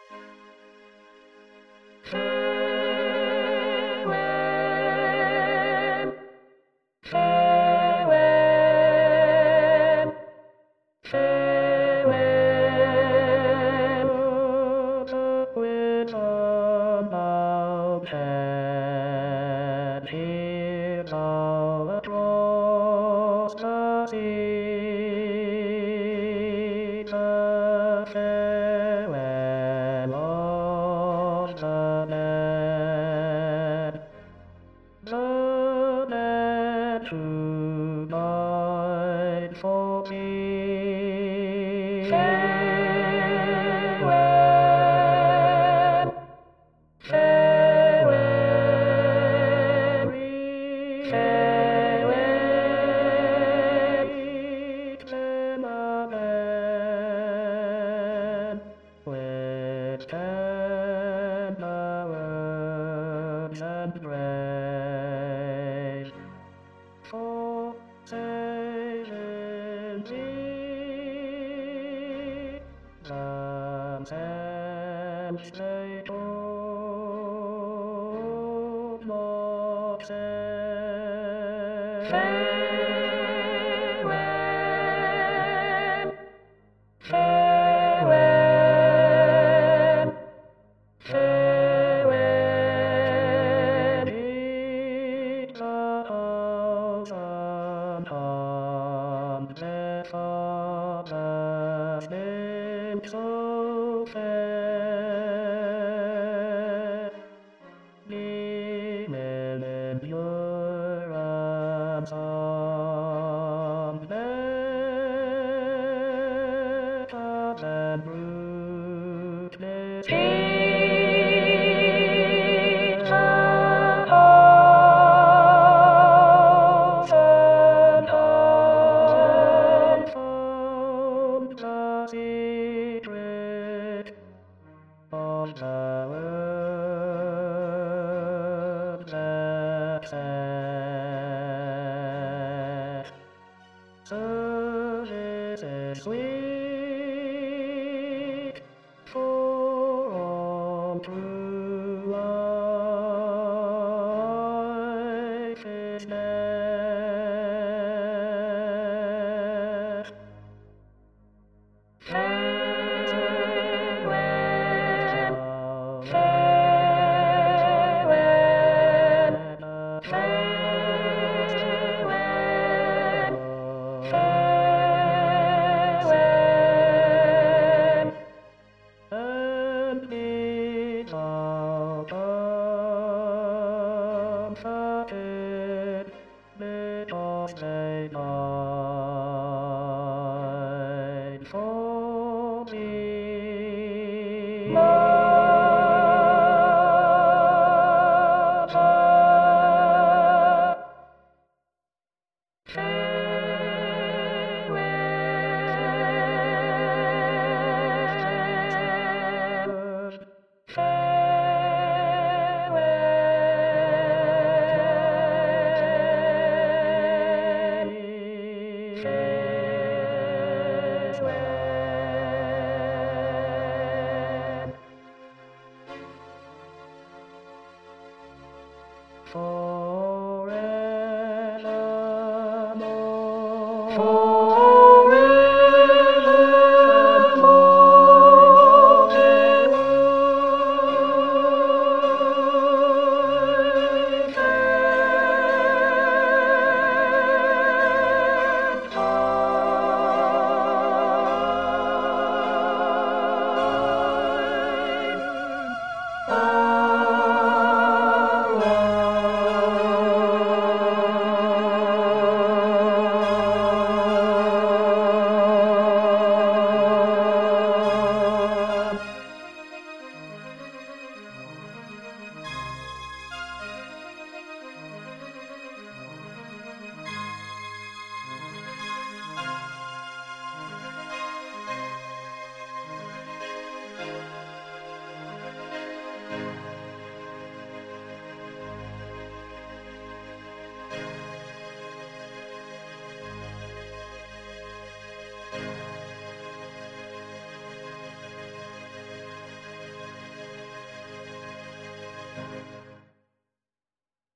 Farewell, farewell, farewell, with about hand here all across the sea, the farewell of the land tonight for me. Farewell, farewell, farewell, Clement, with tender words and grace, for saving me, and stay home, not say. Farewell, farewell, farewell, keep the thousand hundred fathers' name so fair, gleaming in your arms better than rootless hills, a thousand found the secret of the word that says, service is sweet, for all true life is death. Farewell, farewell, farewell, farewell, and be thou comforted, because they died for me. Forevermore.